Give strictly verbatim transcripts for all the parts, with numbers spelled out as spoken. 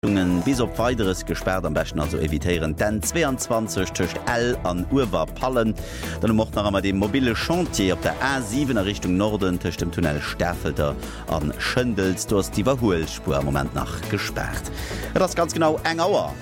bis op weiteres gesperrt am besten also evitieren denn zweiundzwanzig töcht L an Uwer Pallen dann mocht nach einmal dem mobile Chantier op der A sieben er Richtung Norden töcht dem Tunnel Sterfelter an Schëndels du hast die Überholspur im Moment nach gesperrt. Das ganz genau eng Auer.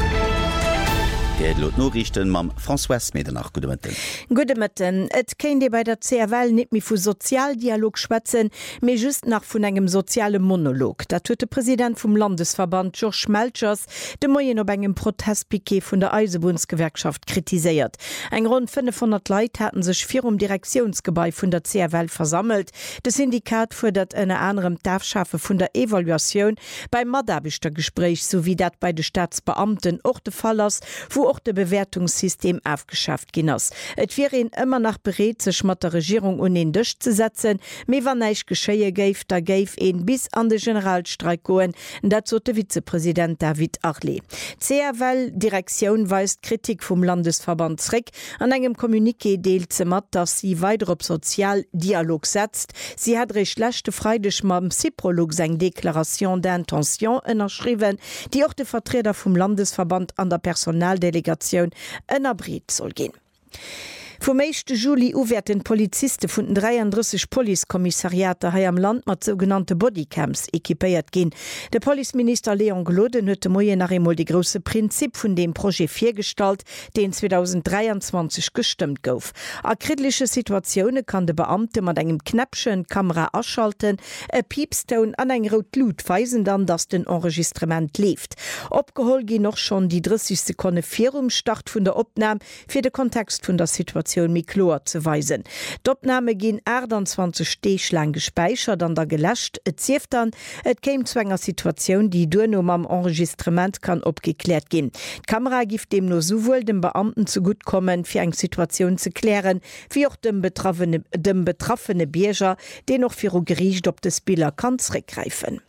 Norrichten mam François Meder nach Gude Mëtten. Gude Mëtten, et kenn Di bei der C R L net mi vu Sozialdialog schwätzen, méi just nach vun engem soziale Monolog. Dat huet de Präsident vum Landesverband George Melchers de Moien op engem Protestpiquet vun der Eisenbahnsgewerkschaft kritiséiert. Eng rund fünfhundert Leiit hatten sech fir um Direktionsgebäi vun der C R L versammelt. De Syndikat fuhr dat ennne anderem Dafschaffe vun der Evaluation beim Madabichter Gespräch sowie dat bei de Staatsbeamten och de Fallers, wo auch de Bewertungssystem aufgeschafft ginnners. Et wäre ihn immer nach bereet sech mat der Regierung un den Dich zu setzen, me wann neich geschéie geif, da geif een bis an de Generalstreik goen, dat zo de Vizepräsident David Arle. C R L Direktion weist Kritik vum Landesverband zrick an engem Kommuniqué deelt ze mat, dass sie weiter op Sozialdialog setzt. Sie hat rech lächte freidech mam Siprolog seg Deklaration d'intention ënnerschriwen, die auch de Vertreter vum Landesverband an der Personaldelegation ënnerbreet soll gin. Vom meeschte Juli uwerten Polizisten vun den dreiunddreißig Polizeikommissariate hai am Land mat sogenannte Bodycams ekipéiert gin. Der Polizeminister Leon Gloden huet moie nach emol die grosse Prinzip vun dem Projekt firstalt, den zweitausenddreiundzwanzig gestimmt gouf. A kritische Situationune kann de Beamte mat engem Knäpschen Kamera ausschalten, e Piepstone an eng rot Blut weisen dann, dass den Enregistrement lieft. Opgehol gi noch schon die dreißig Sekunden virum Start vun der Opnahme fir de Kontext vun der Situation Miklor zu weisen. D'Opnahme gin achtundzwanzig Stech lang gespeichert an der gelöscht. Et zieft dann, et käm zu enger Situation, die du nur am Enregistrement kann abgeklärt gin. Kamera gift dem nur sowohl dem Beamten zu gut kommen, für eng Situation zu klären, wie auch dem betroffene, dem betroffene Bierger, den noch für Gericht op des Spieler kann zurückgreifen.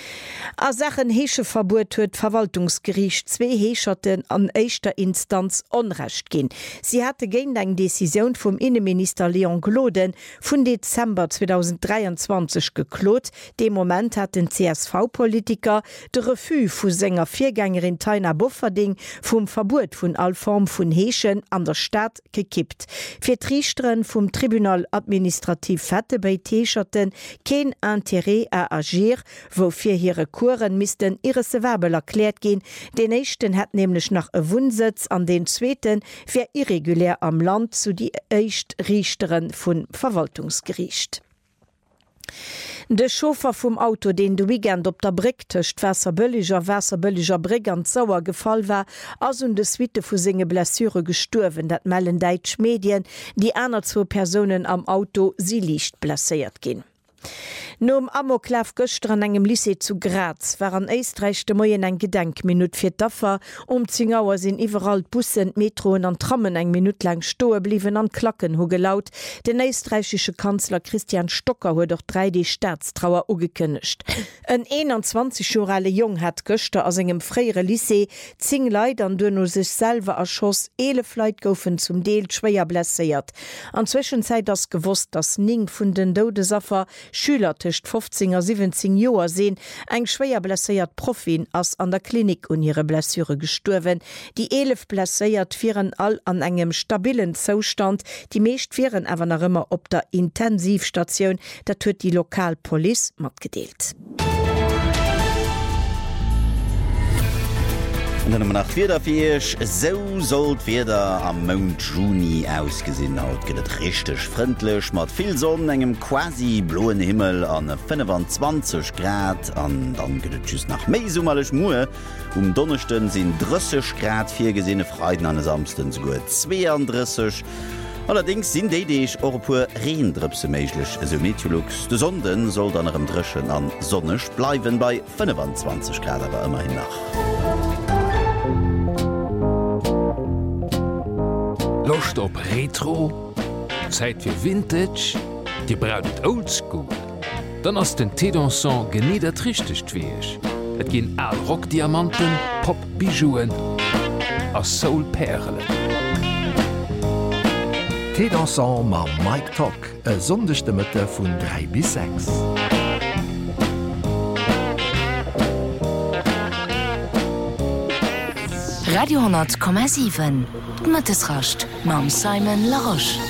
A Sachen heesche Verbot huet Verwaltungsgericht zwee Heescherten an éischter Instanz onrecht gin. Sie hatte géint eng Decision vum Innenminister Leon Gloden vun Dezember zweitausenddreiundzwanzig geklot. De Moment hat den C S V-Politiker de Refus vu Sänger Viergängerin Taina Bofferding vum Verbot vun all Form vun Heeschen an der Stadt gekippt. Fir Trichteren vum Tribunal administrativ Fette bei Heescherten kein Intérêt à agir, wofir hire Kuren missten irrecevabel erklärt gehen. Den nächsten hat nämlich nach e Wundsitz an den zweiten fir irregulär am Land zu die Eichtrichteren vun Verwaltungsgericht. De Schofer vum Auto, den de Weekend op der Brick töcht wässerbölliger wässerbölliger Brick an Zauer gefall war, as un de Suite vu singe Blessure gesturwen, dat mellen Deitsch Medien, die aner zwo Personen am Auto sie liicht blessiert gin. Nom Amoklav gëcht an engem Lycée zu Graz war an eistreichchte Moien eng Gedenkminut fir d'Affer, um Zingauer sinn iwwerall Bussen, Metroen an Trammen eng Minut lang stoe bliwen an Klacken ho gelaut. Den eistreichsche Kanzler Christian Stocker huet doch drei D Staatstrauer ugekënnecht. En einundzwanzig-jorale Jong hat Göster aus engem freiere Lycée zing Leiit an dënno sech selwe erschoss, elef Leiit goufen zum Deel schwéier blessiert. An Zwischenzeit ass gewusst, dass ning vun den Dodesaffer Schüler tcht fünfzehn a siebzehn Joer sinn, eng schwéier blessiert Profin ass an der Klinik un ihre Blessure gesturwen. Die elef blessiert viren all an engem stabilen Zustand, die meescht viren awer nach immer op der Intensivstation, dat huet die Lokalpolice mat gedeelt. nach Vierderfirch so sollt wieder am Mount Juni ausgesinn haut gët richtig frindlech mat viel Sonne engem quasi bloen Himmel an fünfundzwanzig Grad an dann gët just nach méi summmerlech Mue um Donnerchten sinn dreißig Grad vier gesinne Freiden an samsten so gut zweiunddreißig. Allerdings sind déideich or pu Reendrëpse méiglech eso Meteorologs. De Sonden soll an erem Drschen an sonnech bleiwen bei fünfundzwanzig Grad aber immerhin nach. Locht op Retro, Zeit fir Vintage, Di brautet Oldschool. Dann ass den Tédanson geniedert richtig tweech. Et ginn all Rockdiamanten, Pop-Bijouen a Soul-Perlen. Tédanson ma Mike Talk, e sondechte Mëtte vun drei bis sechs. Radio hundert Komma sieben Mëttesracht mam Simon Laroche.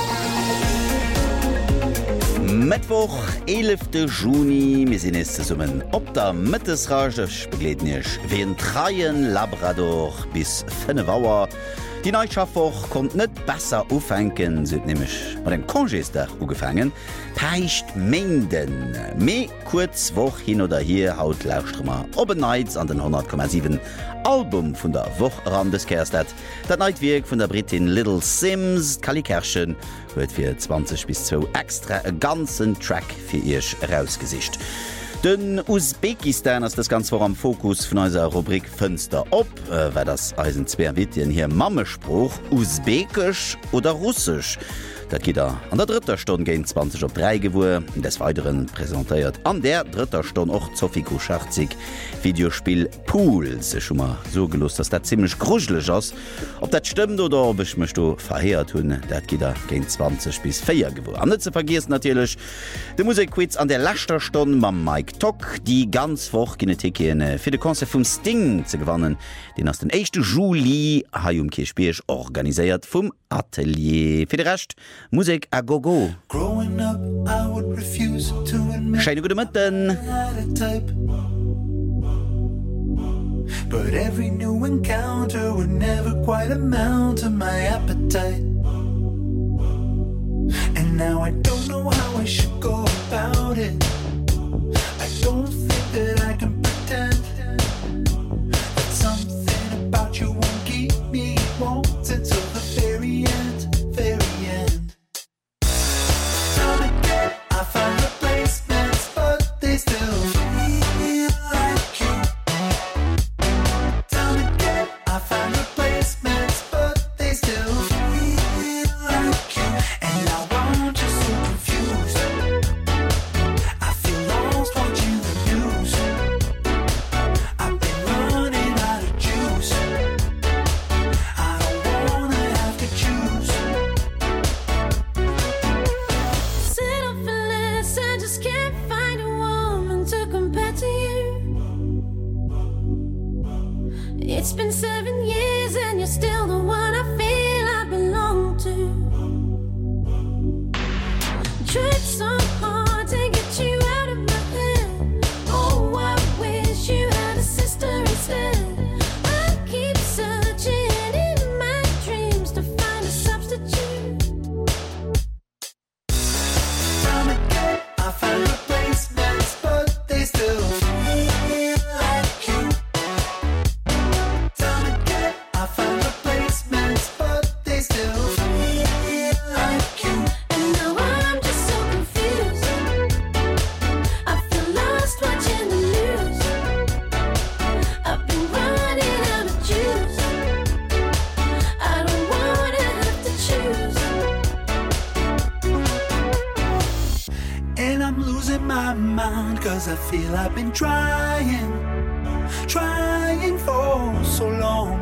Mittwoch elften Juni mir sinn es summen op der Mittesragech begleetnech wie en Traien Labrador bis fënne Wauer. Die Neuschaffwoch kommt net besser ufenken sind nämlich bei dem Kongéster ugefangen peicht Mengden me kurz woch hin oder hier haut Lausstrmmer Open Nights an den hundert Komma sieben Album vun der Woch Randeskerstat dat Neitwirk vun der Britin Little Sims Kalikerchen huet fir zwanzig bis zwei extra e ganzen Track fir ihrch herausgesicht. Den Usbekistan ist das ganz vor am Fokus von unserer Rubrik Fenster op, äh, weil das Eisenzweerwittien hier Mammespruch, Usbekisch oder Russisch. Das geht da an der dritter Stunde gegen zwanzig auf drei gewur. Des Weiteren präsentiert an der dritter Stunde auch Zofiko Schachzig Videospiel Pools. Schon mal so gelust, dass das ziemlich gruselig ist. Ob das stimmt oder ob ich mich da verheert tun, das geht da gegen zwanzig bis vier gewur. Und nicht zu vergessen natürlich, der Musikquiz an der letzten Stunde mit Mike Tock, die ganz hoch Genetiken für den Konzert vom Sting zu gewinnen, den aus dem ersten Juli Hayum Kirchbirch organisiert vom Atelier. Für den Rest Musik a gogo. Scheine gute Mitten. But every new encounter would never quite amount to my appetite. And now I don't know how I should go about it. I don't think that I can pretend that something about you won't keep me wanting till the very end, very end. Time again, I find replacements, but they still feel like you. Time again, I find replacements, but they still feel like you. And now I'm just so confused. I feel lost watching the news. I've been running out of juice. I don't wanna have to choose. Sit up and listen, just can't find a woman to compare to you. It's been seven years and you're still the one I feel I belong to. Tried so hard to get you out of my head. Oh, I wish you had a sister instead. I keep searching in my dreams to find a substitute. Time again, I find replacements, but they still feel like you. Time again, I find replacements, but they still feel like you. And now I'm just so confused. I feel lost watching the news. I've been running out of juice. I don't wanna have to choose. And I'm losing my mind, cause I feel I've been trying, trying for so long,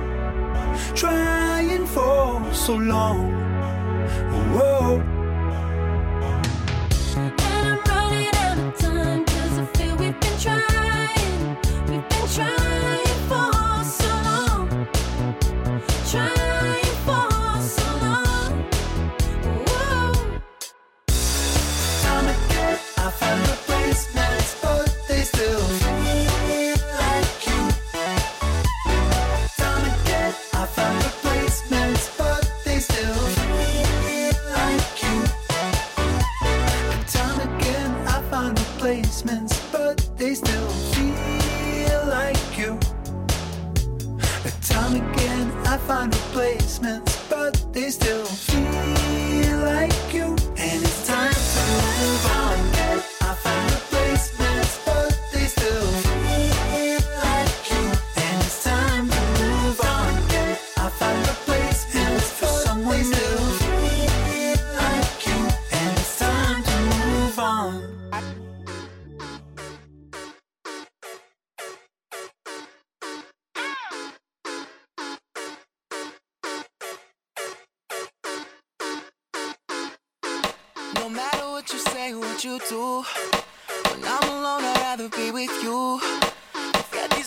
trying for so long. Whoa. And I'm running out of time, cause I feel we've been trying, we've been trying for so long, trying for so long. Whoa. Time again, I find replacements, but they still feel like you. Time again, I find replacements, but they still feel like you. Time again, I find replacements, but they still feel like you. Time again, I find replacements, but they still feel like you. And it's time to move on. I find replacements, but they still feel like you. And it's time to move on. I find replacements for someone new. Feel like you. And it's time to move on. No matter what you say, what you do, when I'm alone, I'd rather be with you. Forget these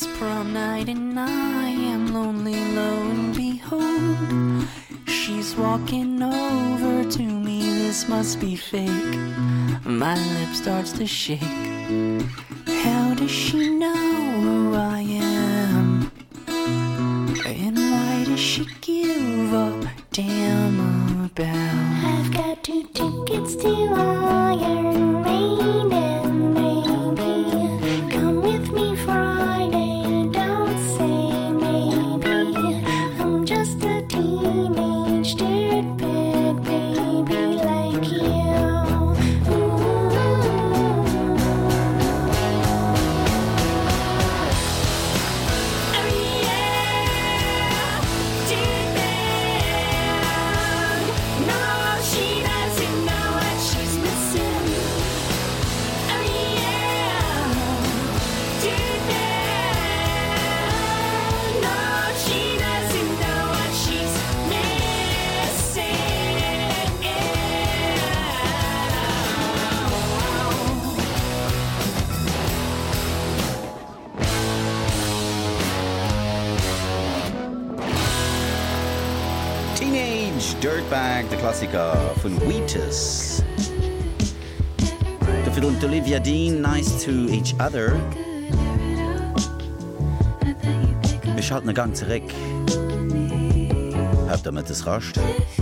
It's prom night and I am lonely, lo and behold, she's walking over to me. This must be fake. My lip starts to shake. How does she know who I am? And why does she give a damn about? I've got two tickets to Iron Maiden, baby. Come with me Friday, don't say maybe. I'm just a teenage dirtbag baby like you. Dirtbag, de Klassiker vun Wheatus. De Film Olivia Dean, Nice to Each Other. Wir schalten den Gang zurück. Habt damit es rasch.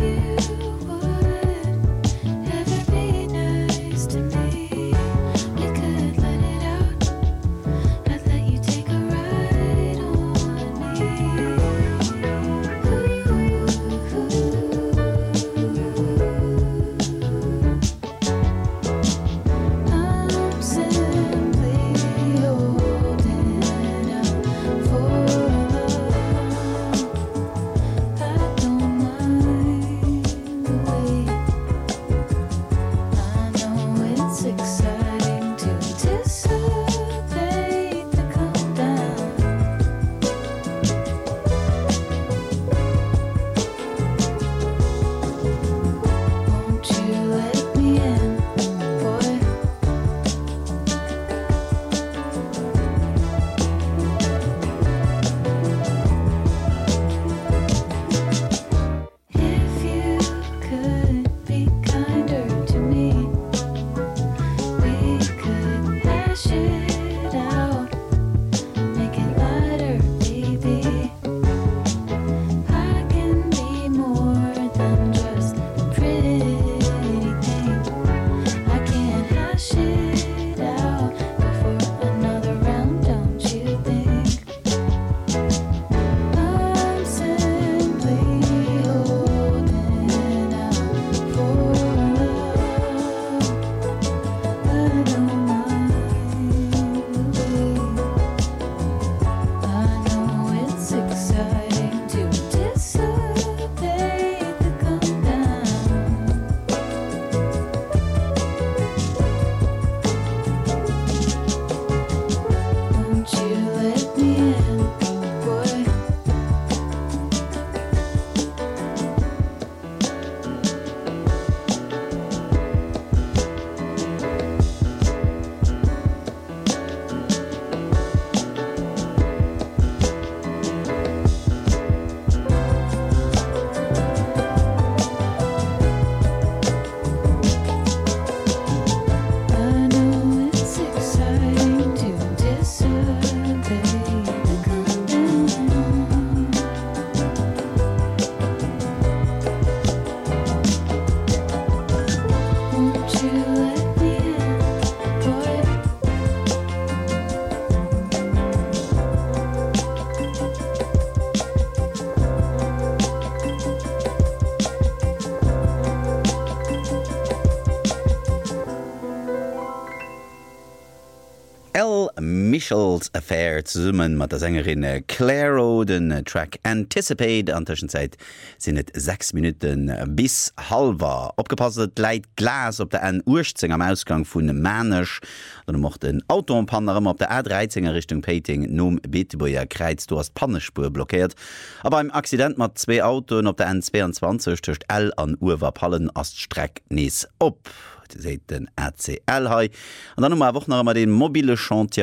Michels Affair zusammen mat der Sängerin Clairo den Track Anticipate an Tschenzeit sind net sechs Minuten bis halber opgepasset leit Glas op der en Urzing am Ausgang vun dem Mänesch dann mocht den Autopannerem op der A dreizehnnger Richtung Peting nom Betebuer Kreiz du hast Pannespur blockiert aber beim Accident mat zwei Autoen op der N zweiundzwanzig töcht L an Uwerpallen as Streck nees op. Den R C L hai an dann woch noch mal den mobile Chantier op der A sieben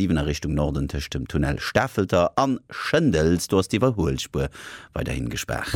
siebener Richtung Norden tisch dem Tunnel Staffelter an Schëndels, du hast die Überholspur weiterhin gesperrt.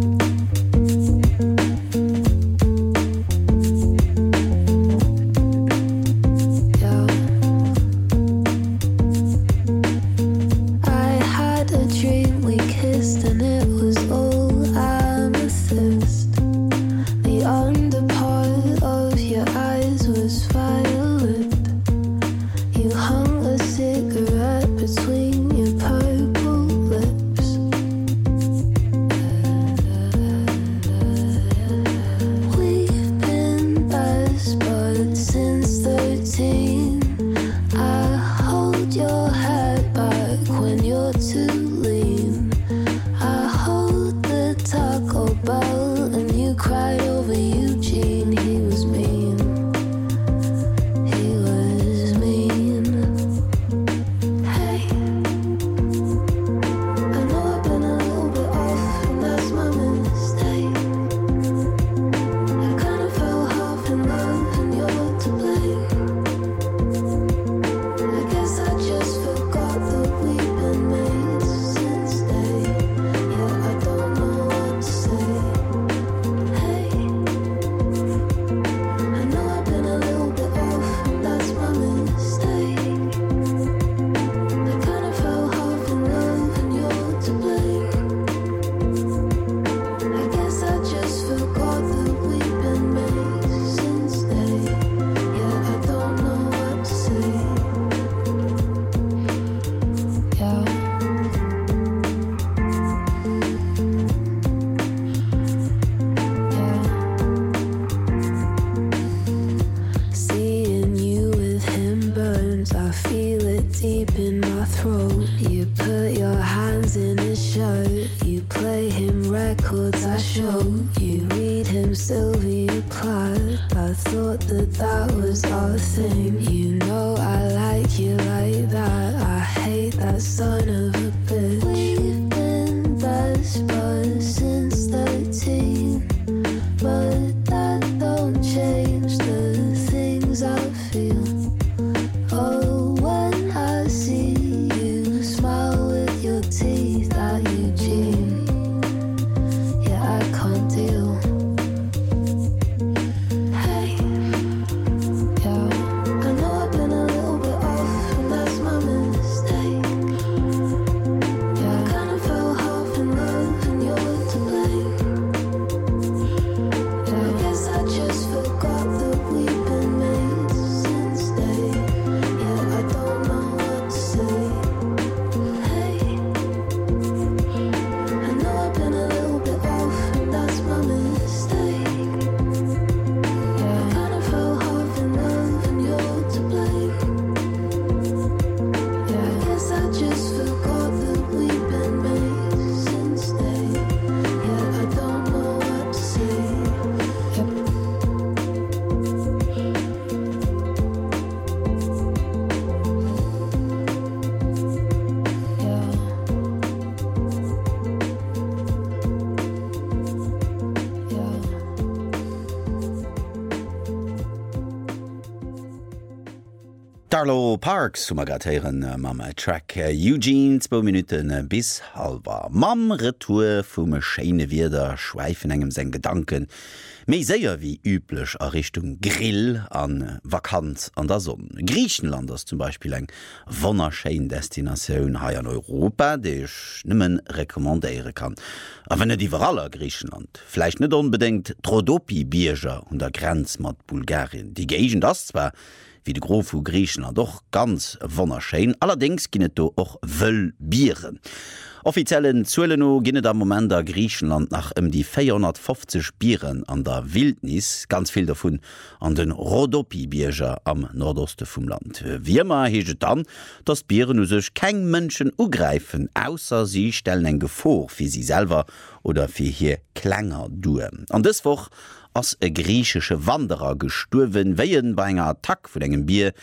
Darlo Parks summergatieren uh, Mam Track uh, Eugene zwei Minuten uh, bis halber. Mam Retour vum Scheine wieder schweifen engem se Gedanken. Mei séier wie üblech a Richtung Grill an uh, Vakanz an der Sonne. Griechenland ist zum Beispiel eng wonnerschein Destinatioun ha an Europa, de ich nimmen rekommandeiere kann. A wenn et iwwer aller Griechenland, vielleicht net unbedingt Trodopi Bierger und der Grenz mat Bulgarien. Die Gegend das zwar wie de Grof vu Griechenland doch ganz wonnerschein, allerdings ginnet do och wëll Bieren. Offiziellen Zueleno ginnet am Moment der Griechenland nach um die vierhundertfünfzig Bieren an der Wildnis, ganz viel davon an den Rhodopi-Bierger am Nordoste vom Land. Wie immer heget dann, dass Bieren sech kein Menschen ugreifen, außer sie stellen en Gefahr für sie selber oder für hier Klänger duen. An deswoch ass e griechsche Wanderer gesturwen, wéien bei enger Attack vun engem Bier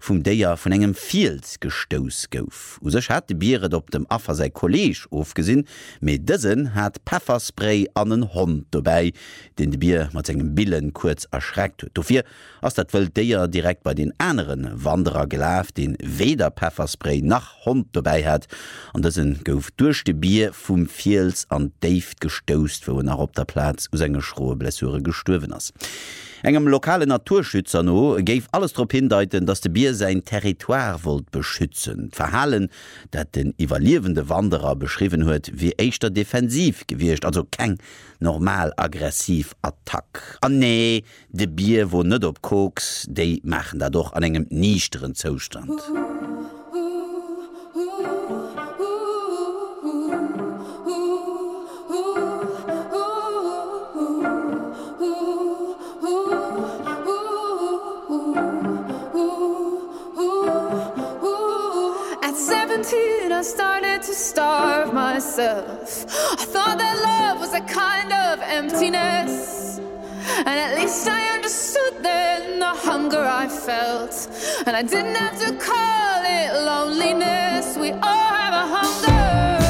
vum Déier vun engem Fields gestous gouf. Usech hat de Bieret op dem Affer sei Kolleg ofgesinn, méi dëssen hat Pfefferspray an den Hond dobäi, den de Bier mat engem Billen kurz erschreckt huet. Dofir ass dat wëll Déier direkt bei den äneren Wanderer gelaf, den weder Pfefferspray nach Hond dobäi hat, an dëssen gouf duerch de Bier vum Fields an Dave gestoust, wo er op der Platz us enge schroe Blessure gestuerwen ass. Engem lokale Naturschützer no géif alles trop hindeiten, dats de Bier sein Territoire wollt beschützen, verhalen, dat den evaluierende Wanderer beschrieben huet wie eichter defensiv gewircht, also keng normal aggressiv Attack. An nee, de Bier wo net op Koks, déi machen da doch an engem nichteren Zustand. I started to starve myself. I thought that love was a kind of emptiness, and at least I understood then the hunger I felt, and I didn't have to call it loneliness. We all have a hunger.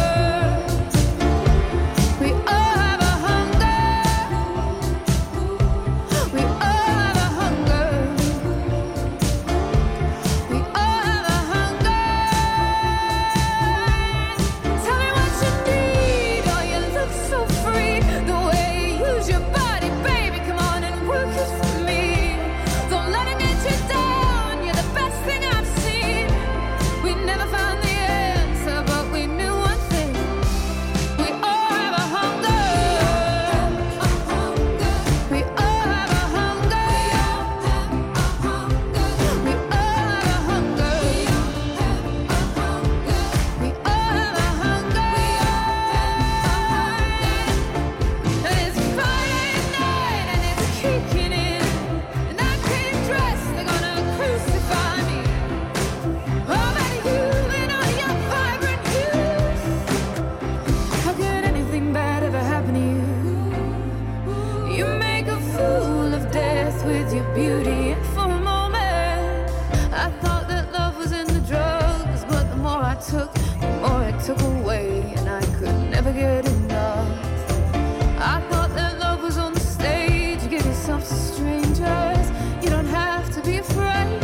Took away and I could never get enough. I thought that love was on the stage. You give yourself to strangers. You don't have to be afraid.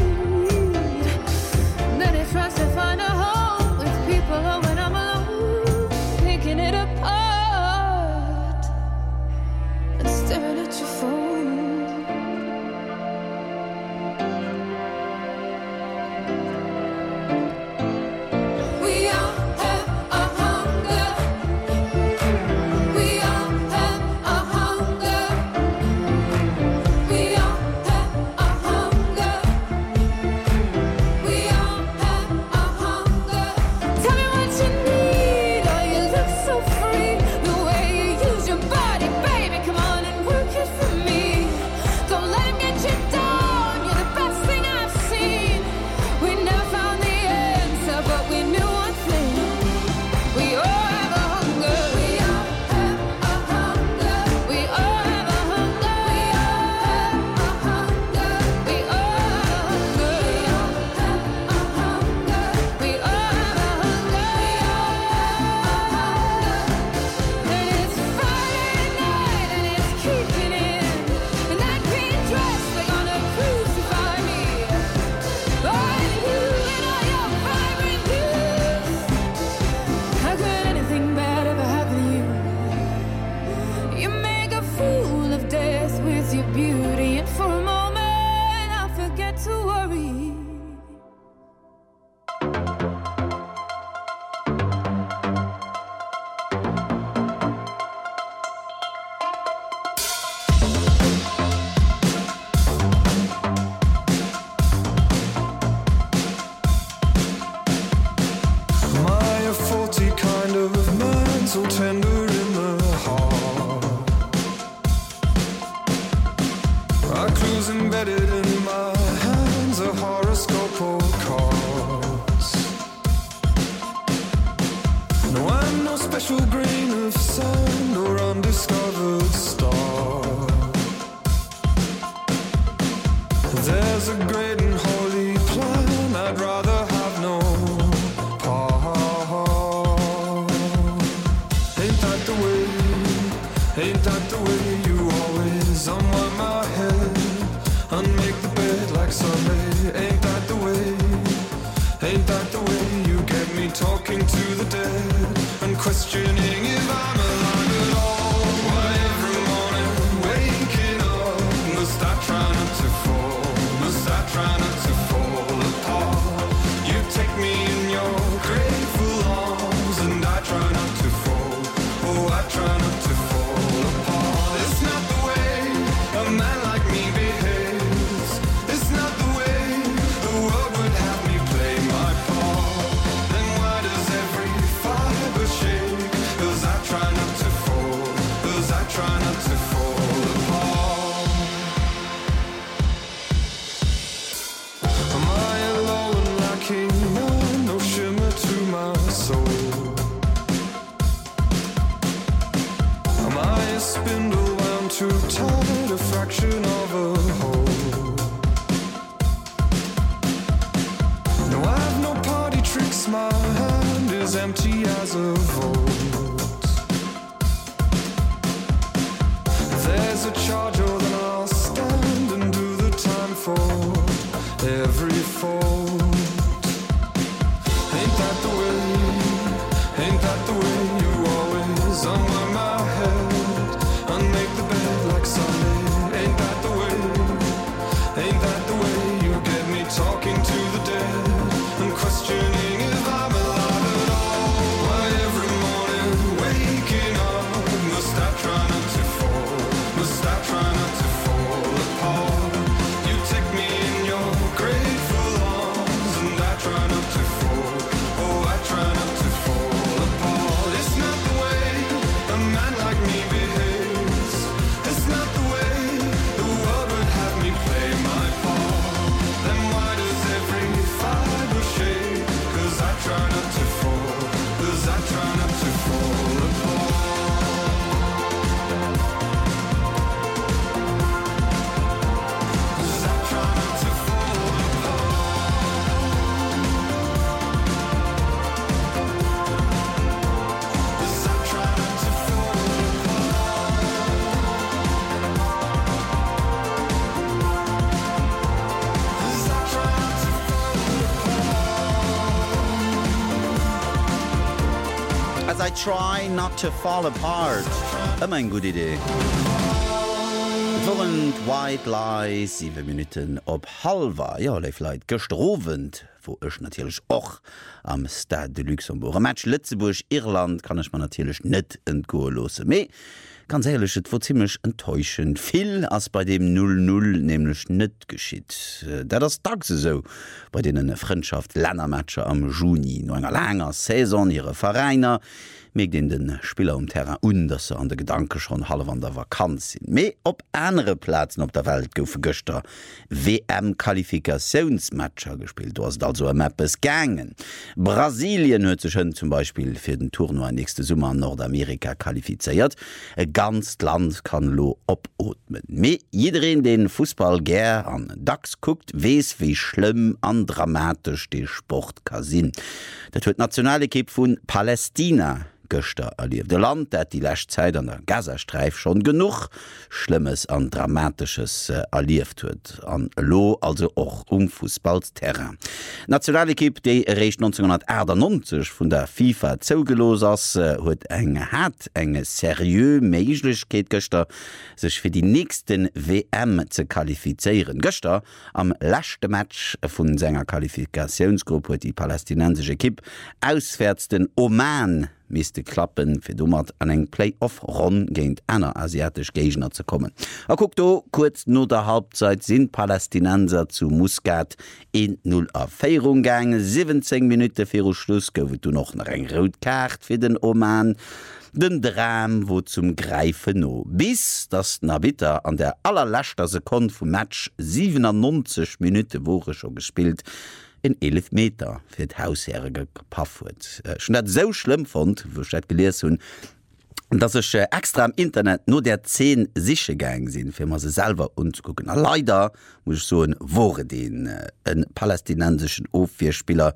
Then it tries to find a home with people. Oh, when I'm alone, picking it apart and staring at your phone. So tender in the heart, our clues embedded in my hands, a horoscope or cards. No, I'm no special grain of sand or undiscovered star. There's a great and holy plan inside a fraction of a whole. No, I have no party tricks, my hand is empty as a vault. If there's a charge, oh, then I'll stand and do the time for every fault. Ain't that the way, ain't that the way you always unwind my head and make the bed like Sunday? Ain't that the way, ain't that the way you get me talking to the dead and questioning if I'm alive at all? Why every morning waking up, must I try not to fall, must I try not to fall apart? You take me in your grateful arms and I try not to fall, oh I try not to fall apart. It's not the way a man like me behaves, it's not the way the world would have me play my part. Then why does every fiber shake? Cause I try not to fall, cause I try not to fall apart. Cause I try not to fall apart. Cause I try not to fall apart. Cause I try not to As I try not to fall apart. Immer eine gute Idee. Vollen White Lies, sieben Minuten op halber. Ja, vielleicht gestrovend, wo ich natürlich auch am Stade de Luxembourg. Ein Match Lützeburg-Irland kann ich mir natürlich nicht entgehen lassen. Aber ganz ehrlich, es war ziemlich enttäuschend. Viel als bei dem null null nämlich nicht geschieht. Das ist tagsüber so, bei denen Freundschaft Ländermatcher am Juni, noch einer langen Saison, ihre Vereine, mit den den Spieler um Terrain und dass sie an der Gedanke schon halb an der Vakanz sind. Aber auf andere Plätzen auf der Welt gaufen gestern W M-Qualifikationsmatcher gespielt. Du hast also ein Mappes gegangen. Brasilien hat sich zum Beispiel für den Tournoi nächste Sommer an Nordamerika qualifiziert. Ein ganz Land kann lo abotmen. Aber jeder, den Fußball gern an Dax guckt, weiß, wie schlimm und dramatisch der Sport kann sein. Das wird die Nationalequipe von Palästina Göster erlief. De Land, dat die lächt Zeit an der Gazastreif schon genug Schlimmes an Dramatisches äh, erlieft huet. An Lo also och um Fußballsterrain. Nationalequipe, die erreicht neunzehnhundertachtundneunzig von der FIFA zougelos ass, äh, huet eng hat enge serieux Meiglichkeit Göster, sich für die nächsten W M zu qualifizieren. Göster am letzte Match von seiner Qualifikationsgruppe die palästinensische Kipp auswärts den Oman miste klappen fir dummert an eng Playoff-Ron géint einer asiatisch Gegner zu kommen. A guck do, kurz no der Halbzeit sind Palästinenser zu Muscat in null Erfeierung gang, siebzehn Minuten fir Schluss gowet du noch nach eng Rotkart fir den Oman, den Dram wo zum Greifen no. Bis das Nabita an der allerlächter Sekunde vom Match siebenundneunzig Minuten Woche schon gespielt, in elf Meter fir d Hausherrige gepaffut. Äh, schon dat so schlimm fand, wo ich dat gelesen hun, dass ich äh, extra am Internet nur der zehn sicher gegangen sind, für man se selber unzugucken. Na, leider muss ich so ein Wore den äh, ein palästinensischen Aufwehrspieler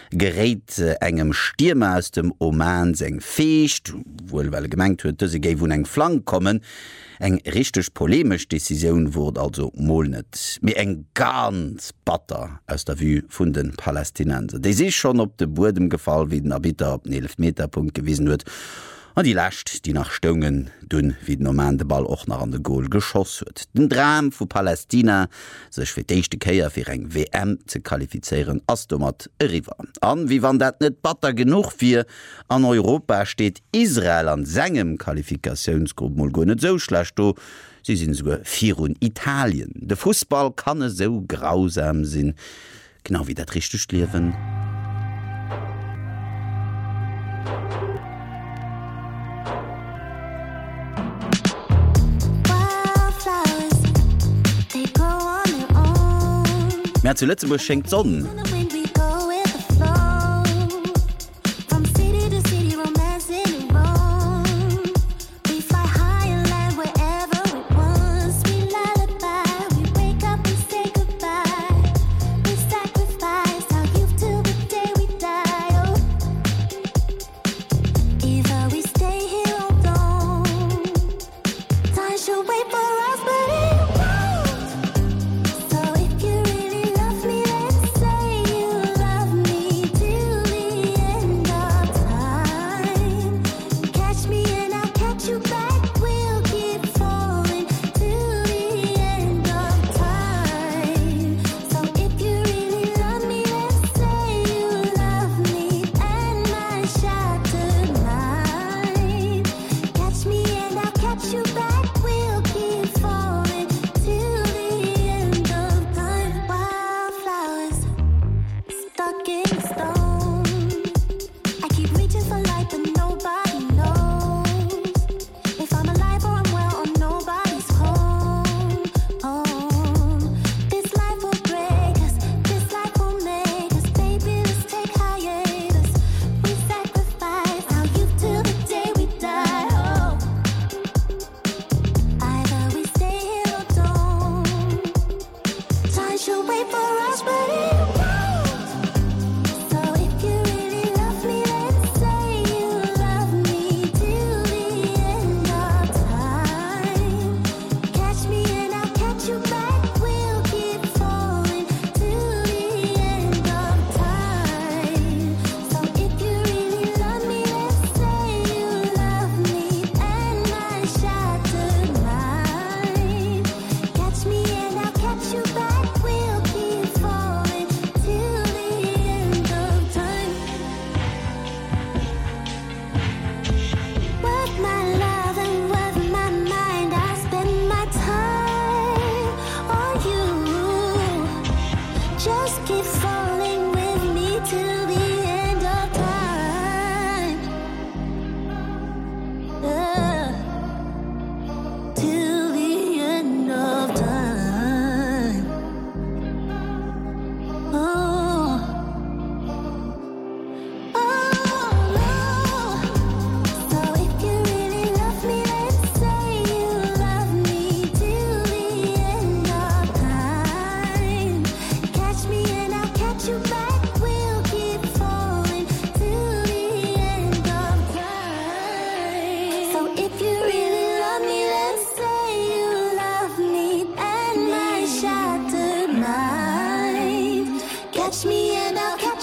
gerät äh, engem Stürmer aus dem Oman seng fecht, wohl weil er gemeint huet, dass sie ge wo eng Flank kommen. Eng richtig polemisch Decision wurde also mal net. Mir eng ganz batter aus der Vue vun den Palästinenser. Die sich schon op de Boden gefallen, wie den Abiter op den elf Meter Punkt gewesen huet. Und die Lächt, die nach Stungen dünn wie den Oman de Ball auch nach an de Goal geschoss huet. Den Dram vu Palästina sech fir d'échte Käier fir eng W M ze qualifizieren as du mat River. An wie wann dat net batter genug fir an Europa steht Israel an segem Qualifikationsgruppe mal go net so schlecht do. Sie sind sogar vier und Italien. Der Fußball kann es so grausam sein, genau wie das richtig Leben. Mehr zu Lützeburg schenkt Sonnen.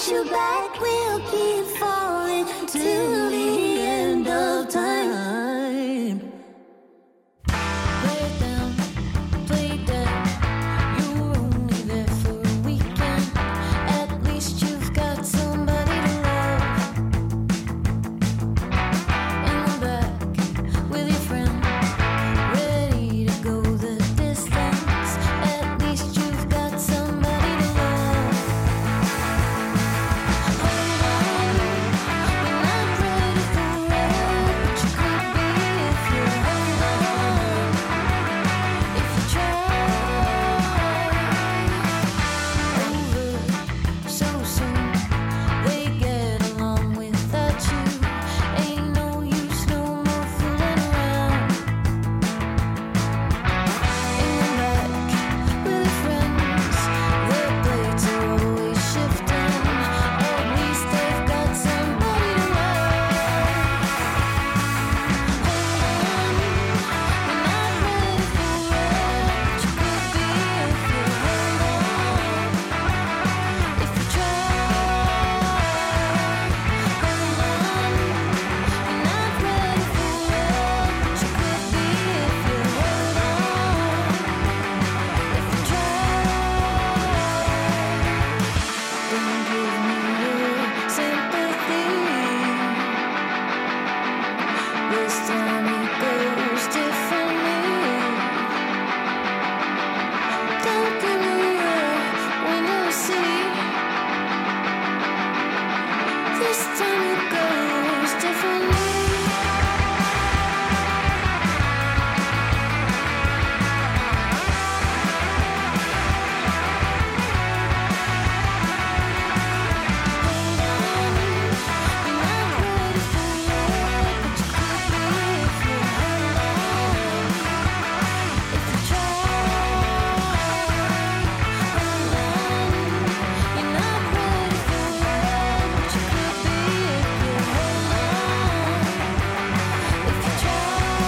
you back, we'll keep falling till the end of time. Play it down, play it down. You were only there for a weekend. At least you've got somebody to love. In the back with your friend, ready to go the distance. At least you've got somebody to love. Hold on, you're not ready for love, but you could be if you hold on. If you try over so soon, they get along without you. Ain't no use, no more fooling around. In the back with your friends, their plates are always shifting. At least they've got somebody to love. Hold on, you're not ready for love, but you could be if you hold on. If you try, hold on, you're not ready for love, but you could be if you hold on. If you try, don't give me your sympathy. This time it goes differently. Don't give me your window seat. This time it goes differently. Hold on, you're not ready for love, but you could be if you hold on. If you try, hold on, you're not ready for love, but you could be if you hold on. If you try.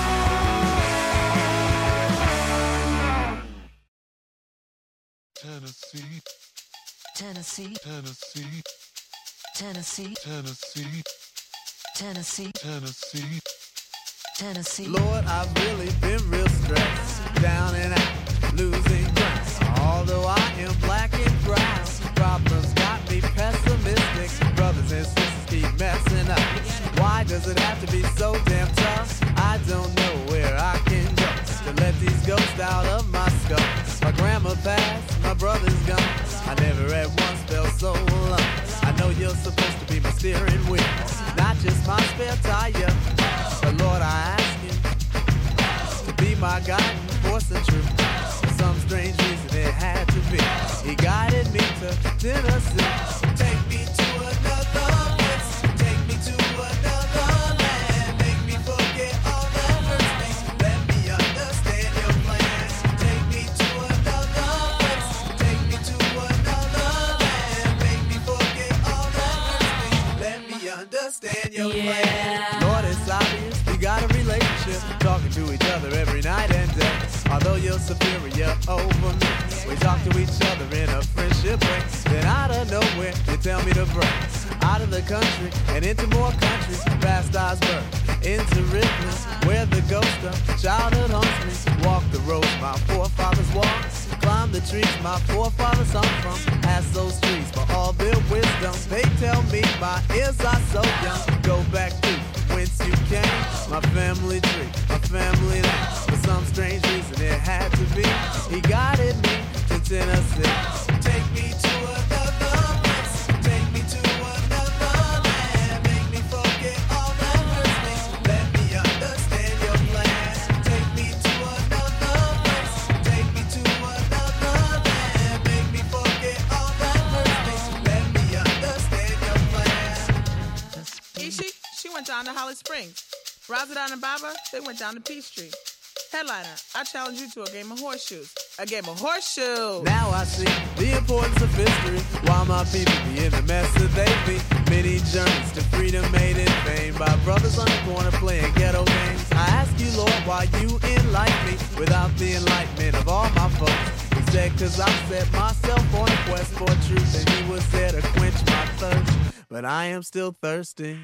Tennessee, Tennessee, Tennessee, Tennessee, Tennessee, Tennessee, Tennessee. Tennessee. Lord, I've really been real stressed, down and out, losing ground. Although I am black and brown, problems got me pessimistic. Brothers and sisters keep messing up. Why does it have to be so damn tough? I don't know where I can go to let these ghosts out of my skull. My grandma passed, my brother's gone. I never at once felt so alone. I know you're supposed to be my steering wheel, not just my spare tire. But Lord, I ask you to be my guiding force and truth. For some strange reason it had to be. He guided me to Tennessee. Take me to another place. Take me to another land. Make me forget all that hurts me. Let me understand your plans. Take me to another place. Take me to another land. Make me forget all that hurts me. Let me understand your plans. Lord, it's obvious we got a relationship, talking to each other every night and day. Although you're superior over me, we talk to each other in a friendship way. Then out of nowhere, you tell me to break out of the country and into more countries, past Osborne, into Ripley, where the ghost of childhood haunts me. Walk the roads my forefathers walked, climb the trees my forefathers hung from. Ask those trees for all their wisdom. They tell me my ears are so young. Go back to whence you came, my family tree, my family name. For some strange reason it had to be. He guided me to Tennessee. Take me to another place. Take me to another land. Make me forget all that hurts me. Let me understand your plans. Take me to another place. Take me to another land. Make me forget all that hurts me. Let me understand your plans. Ishi, she went down to Holly Springs. Razadon and Baba, they went down to Peachtree. Headliner, I challenge you to a game of horseshoes. A game of horseshoes. Now I see the importance of history. Why my people be in the mess that they be. Many journeys to freedom made in vain by brothers on the corner playing ghetto games. I ask you, Lord, why you enlighten me without the enlightenment of all my folks. He said, cause I set myself on a quest for truth, and he was there to quench my thirst. but I am still thirsty.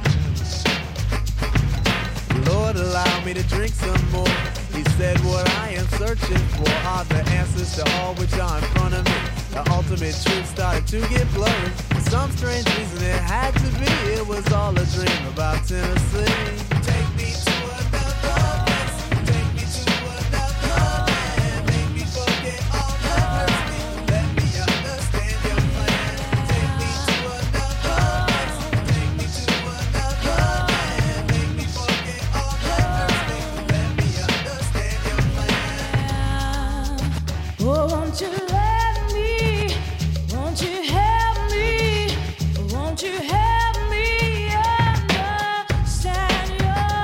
Lord, allow me to drink some more. He said what I am searching for are the answers to all which are in front of me. The ultimate truth started to get blurry. For some strange reason it had to be. It was all a dream about Tennessee. Take me to another place. Take me to another land. Make me forget all that hurts me. Let me understand your plan. Take me to another place. Take me to another land. Make me forget all that hurts me. Let me understand your plan. Oh, won't you let me, won't you help me, won't you help me understand your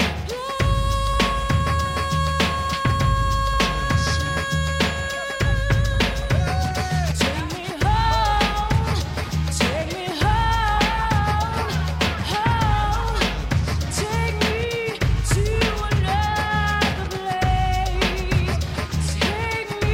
Take me home, take me home, home, take me to another place, take me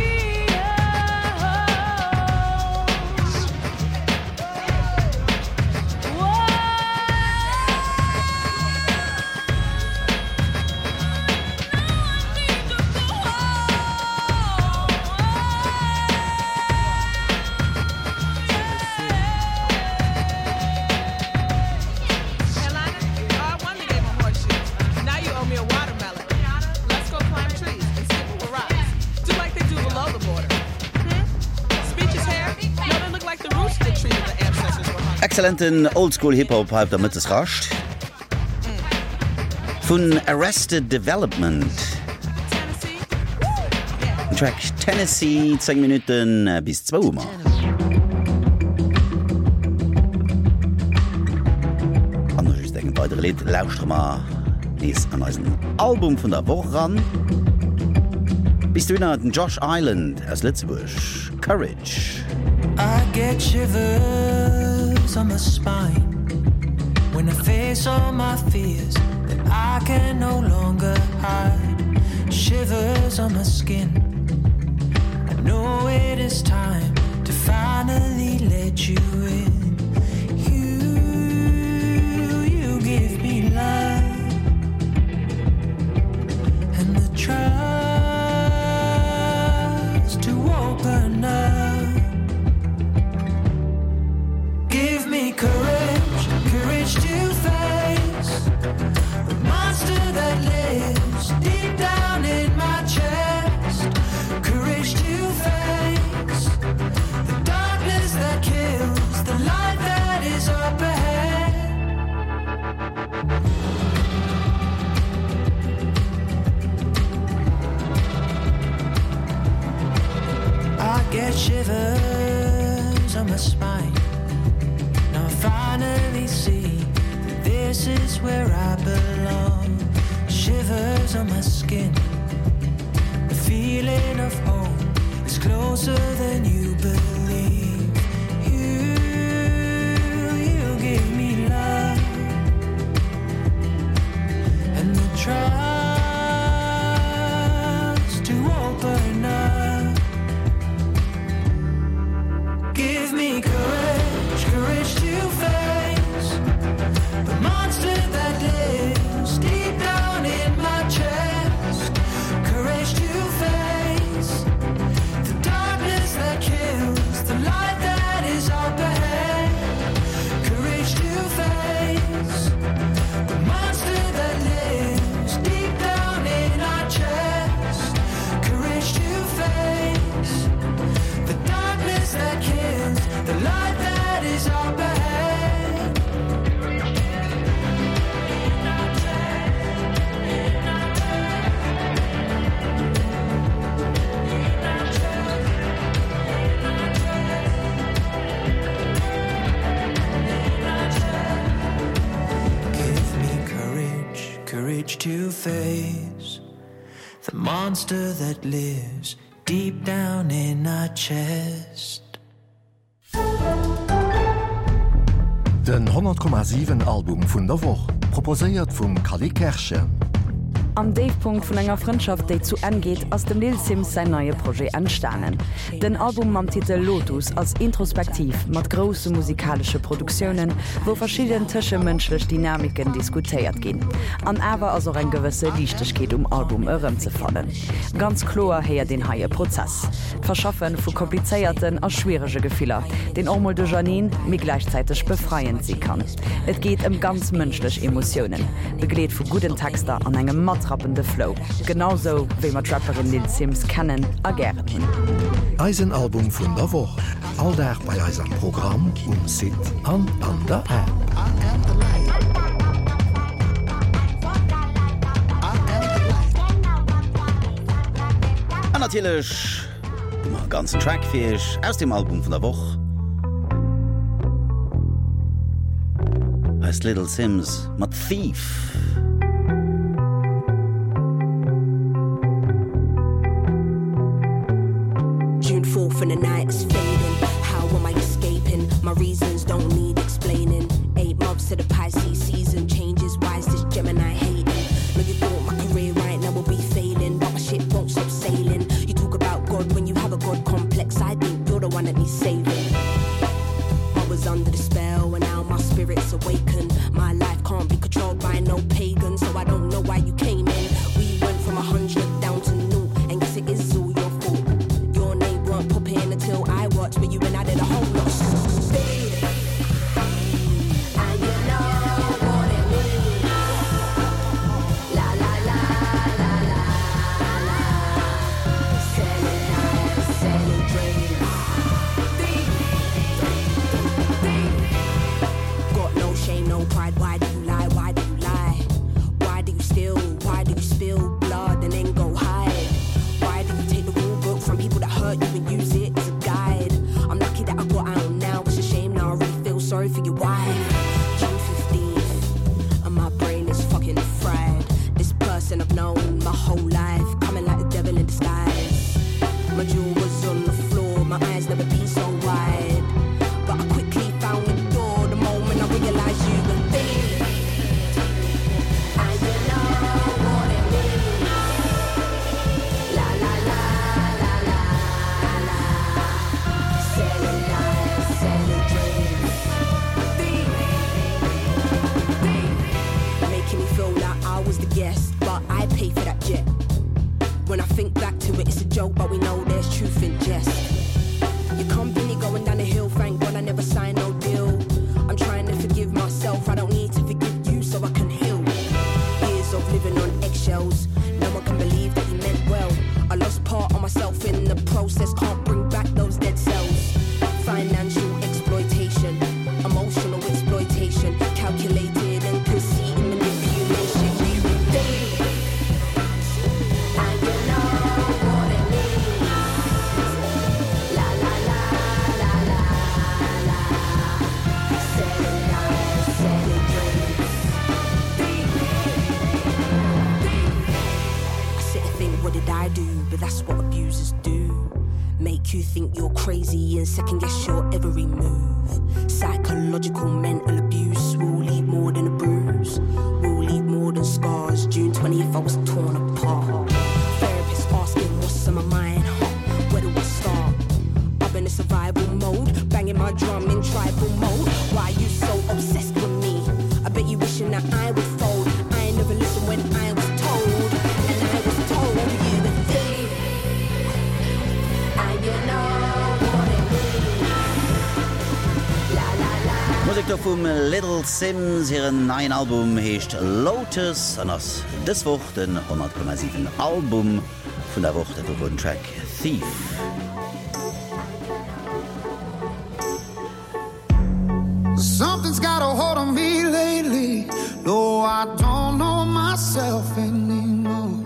Carolina, oh, I won the game of horseshoes. Now you owe me a watermelon. Let's go climb trees and skip over rocks. Do like they do below the border. Hmm? Speeches hair? No, they look like the roots that treated the ancestors were hungry. Exzellenten Oldschool Hip-Hop halb damit es racht. Von Arrested Development. Track Tennessee zehn Minuten äh, bis zwei Uhr. Anders denken weitere Lied lauscht mal nächst an unserem Album von der Woche ran. Bist du wieder den Josh Island aus Lützburg. Courage. I get shivers on my spine when I face all my fears that I can no longer hide. Shivers on my skin. I know it is time to finally let you in. You, you give me life and the trust to open up. Give me courage, courage to face the monster that lives deep down in my chest. Courage to face the darkness that kills the light that is up ahead. I get shivers on my spine. Now I finally see that this is where I belong. Shivers on my skin. The feeling of home is closer than you believe. You, you give me love and the trust to open up. Give me courage, courage to face the monster that lives deep down in my chest. Courage to face the darkness that kills the light that is up ahead. Courage to face the monster that lives deep down in our chest. Courage to face the darkness that kills the light that is up ahead. Give me courage, courage to face the monster that lives deep down in our chest. Den hundert Komma sieben Album vun der Woch proposéiert vum Kali Kerchen. Am Davepunkt vun enger Freundschaft, déi zu engeht, ass dem Lil Sims sein neue Projekt entstanen. Den Album mam Titel Lotus als introspektiv mat grosse musikalsche Produktionen, wo verschieden tësche mënschlech Dynamiken diskutéiert ginn. An awer as en gewësse Liichtechkeet um Album ërëm ze fallen. Ganz kloer heier den haie Prozess. Verschaffen vu kompliceéierten a schwierege Gefehler, den Ormol de Janine mi gleichzeitig befreien sie kann. Et geht em um ganz mënschlech Emotionen, begleet vu guten Texter an engem mattrappende Flow. Genauso wie mat Rapperin Lil Sims kennen a gern hin. Eisenalbum vun der Woche. Alldach bei eisem Programm um Sit an an der App. An natürlich immer ganz Trackfisch aus dem Album von der Woche. Heißt Little Sims mat Thief. June fourth and the night is fading. How am I escaping? My reasons don't need explaining. Eight months to the Pisces season changes. Why is this Gemini hating? No, you thought my career right now will be failing, but my ship won't stop sailing. You talk about God when you have a God complex. I think you're the one that needs saving. I was under the spell and now my spirit's awakened. My life can't be controlled by no pagan, so I don't know why you came in. We went from a hundred down to new, and guess it is all your fault. Your name weren't popping until I watched, but you and I did a whole lot of speed. And you know what it means. La la la la la la. Selling lies, selling dreams. Got no shame, no pride. Why do you lie? Why do you lie? Why do you steal? Why do you spill blood and then go hide? Why do you take the rule book from people that hurt you and use it as a guide? I'm lucky that I got out now. It's a shame now. I really feel sorry for your wife. June fifteenth, and my brain is fucking fried. This person I've known my whole life, coming like the devil in disguise. My jewel was on the floor, my eyes never been so wide. But I quickly found the door the moment I realized you were there. And you know what it means. La la la la la la. Selling lies, selling dreams. Making me feel like I was the guest, but I pay for that jet. When I think back to it, it's a joke, but we know there's truth in jest. Your company going down the hill, thank God I never signed no deal. I'm trying to forgive myself, I don't need to forgive you so I can heal. Years of living on eggshells, no one can believe that you meant well. I lost part of myself in the process, can't bring back those dead cells. Financial exploitation, emotional exploitation, calculated and conceited manipulation. You were there. And you know what it means. La la la la la la. Selling lies, selling dreams. I sit and think, what did I do? But that's what abusers do. Make you think you're crazy and second guess your every move. Psychological mental abuse will leave more than a bruise. Will leave more than scars. June twentieth I was torn apart. Therapist asking what's on my mind, huh? Where do I start? I'm in a survival mode, banging my drum in tribal mode. Why are you so obsessed with me? I bet you wishing that I would fold. I never listened when I was told, and I was told you were there. And you know what it means. La la la. Musik do vum Little Sims hireieren neien Album heecht Lotus an ass dëswoch den hundert Komma sieben Album vun der Woche der wurden Track Thief. Something's got a hold on me lately. No, I don't know myself anymore.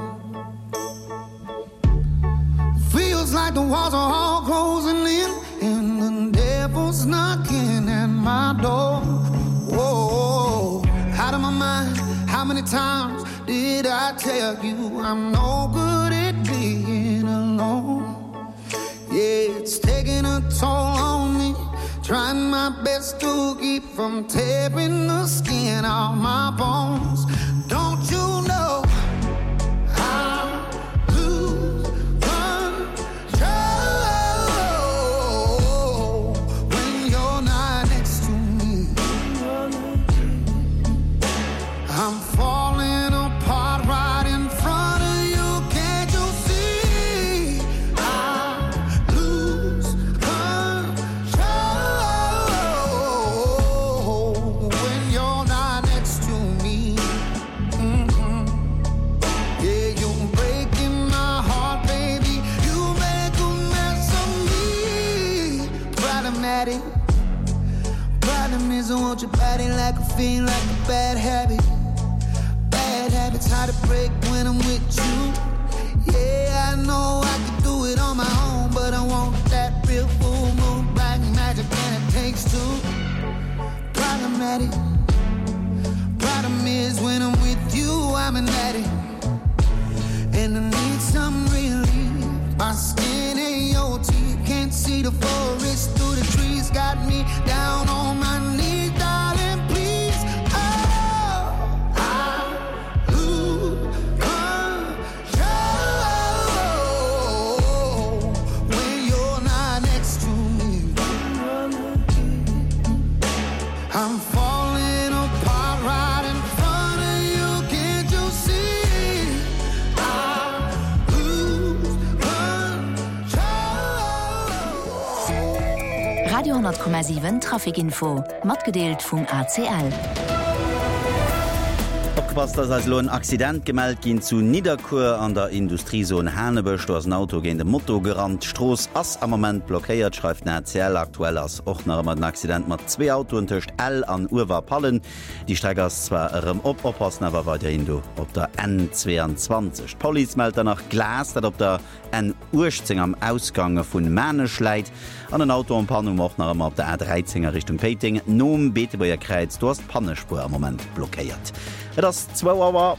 Feels like the walls are all closing in and the devil's knocking at my door. Whoa, out of my mind. How many times did I tell you I'm no good at being alone? Yeah, it's taking a toll on me. Trying my best to keep from tearing the skin off my bones. Don't you know at it. Problem is I want your body like a fiend, like a bad habit. Bad habits hard to break when I'm with you. Yeah, I know I can do it on my own, but I want that real full moon black magic and it takes two. Problematic. Problem is when I'm with you, I'm an addict. And I need some relief. My skin ain't your teeth. Can't see the forest through the trees. Got me down on my knees, darling, please. Oh, I lose control when you're not next to me. I'm falling apart right in front of you. Can't you see? I lose control. Radio honderd Komma sieben Trafikinfo mat gedeelt vum A C L. Opgepasst, dass als Lohn Accident gemeldet gin zu Niederkur an der Industriezone Hänebech, do as ein Auto gegen de Motto gerannt. Stroos ass am moment blockéiert, schreibt N C L aktuell als Ochner mat den Accident mat zwei Autoen töcht L an Uwer Pallen. Die Strecke ist zwar erem op oppassen, aber weiterhin du op der N zweiundzwanzig. Police meldet danach Glas, dat op der N achtzehn am Ausgange vun Mänech leit. An den Auto am Pannung auch noch op der A dreizehner Richtung Peting. Nom Beetebauer Kreiz, du hast Pannespur am Moment blockéiert. Das zwei Uhr.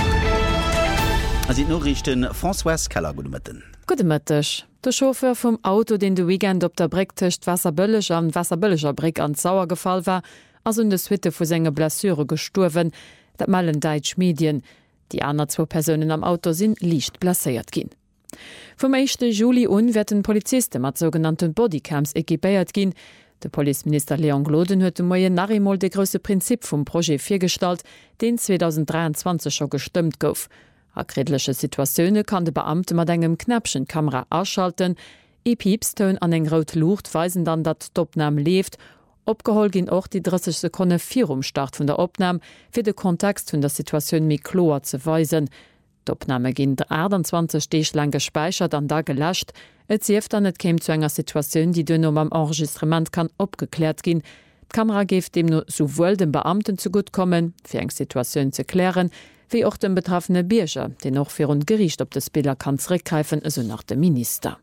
Also nur richten François Keller, gute Mitten. Gute Mittag. Der Chauffeur vom Auto, den du Weekend op der Bricktisch Wasserbölliger an Wasserbölliger Brick an Sauer gefallen war, also in der Suite vor seiner Blessure gestorben, das malen Deutsch Medien. Die anderen zwei Personen am Auto sind leicht blessiert gehen. Vom ersten Juli an werden Polizisten mit sogenannten Bodycams equipiert gehen. Der Polizeminister Leon Gloden huet moie nachmol de grösse Prinzip vum Projekt firstalt, den zweitausenddreiundzwanzig schon gestimmt gouf. A kredlesche Situationune kann de Beamte mat engem Knäpchen Kamera ausschalten, e Piepston an eng rot Lucht weisen dann dat d'Opnam left, opgehol gin och die dreißig Sekunden virum Start vun der Opnam fir de Kontext vun der Situation mi kloer ze weisen. D'Opname ginn der achtundzwanzig Stech lang gespeichert an da gelascht, et sieft an net kéim zu enger Situationun, die dun um am Enregistrement kann opgeklärt ginn. D'Kamera geft dem nur sowohl dem Beamten zugut kommen, fir eng Situationun ze klären, wie auch dem betroffene Bierger, den noch fir rund Gericht op des Bilder kann zurückgreifen, eso nach dem Minister.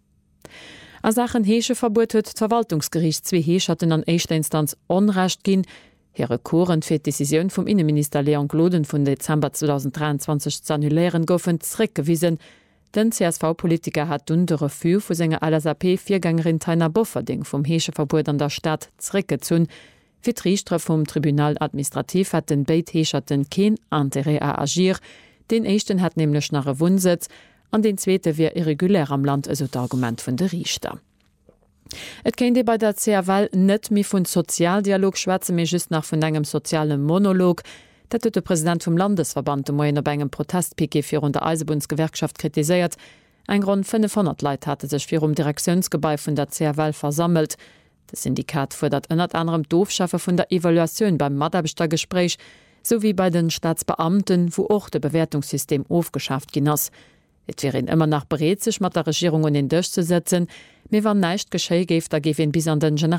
A Sachen Heesche verbot huet d'Verwaltungsgericht zwe Heeschatten an eischter Instanz onrecht ginn. Here Koren fir d'Decision vum Innenminister Leon Gloden vun Dezember zweitausenddreiundzwanzig zu annulieren goufen zréckgewiesen. Den C S V-Politiker hat dun de Refus vu senger L S A P-Viergängerin Taina Bofferding vum Heesche Verbot an der Stadt zréckgezun. Fir d'Richter vum Tribunal Administrativ hat den Beitheeschatten keen Antere a agir. Den echten hat nämlichlech nach e Wunsetz, an den zweete wie irregulär am Land eso d'Argument vun de Richter. Et kenint de bei der C R W net mi vun Sozialdialog schwäze méi just nach vun engem sozialen Monolog, dat huet de Präsident vum Landesverband de Moien op engem Protestpiquet fir un der Eisebundsgewerkschaft kritiséiert. Eng rund fünfhundert Leiit hatte sech fir um Direktionsgebei vun der C R W versammelt. Das Syndikat fordert ënnert anderem Doofschaffe vun der Evaluation beim Maderbestergespräch sowie bei den Staatsbeamten, wo och de Bewertungssystem aufgeschafft gin ass. Et wären immer nach bereit, sich mat der Regierung in den durchzusetzen, mir wann neicht geschéi geft, da gewen bis an den General